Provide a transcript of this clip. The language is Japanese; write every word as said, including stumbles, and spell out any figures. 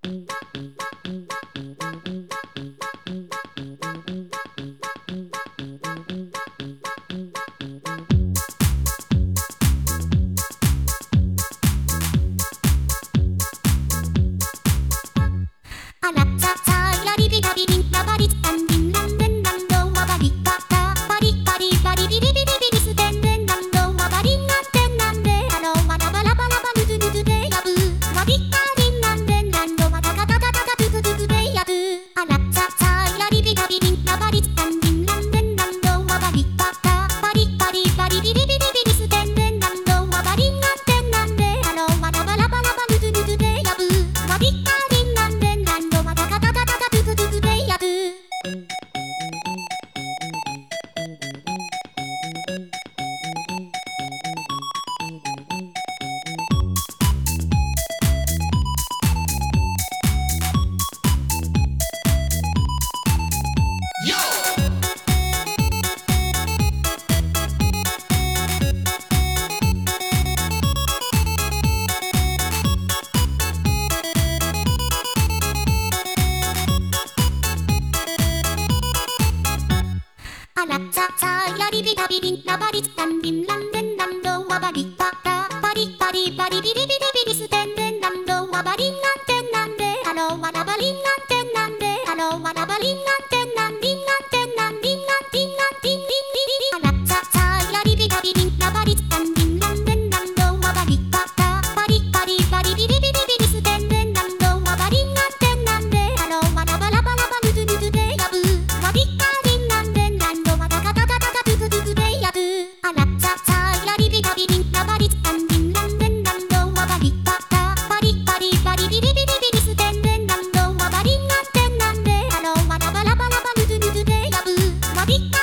あらちゃちゃやりびたびりんなばりつたんびんらんでんらんどわばりばらばりばりばりびりびりびりすてんでんらんどわばりんなんてんなんであろわらばりんなんてんなんであろわらばりんなんてんなんりんなんてんなんりんなんてんなんりんりんりんりんあらちゃちゃやりびたびりんなばりつたんびんらんでんらんどわばりばらばりばりばりびりびりびりすてんでんらんどわばりんなんてんなんであろわらばらばらばぬずぬずでやぶわびかりんなんでんらんどわたかたかたかトゥトゥトゥトゥでやぶあらちゃちゃやりびたびりんなばりつたんびんらんでんらんどわばりばらばりばりばりびりびりびりすてんでんらんどわばりんなんてんなんであろわらばらばらばぬずぬずでやぶわびか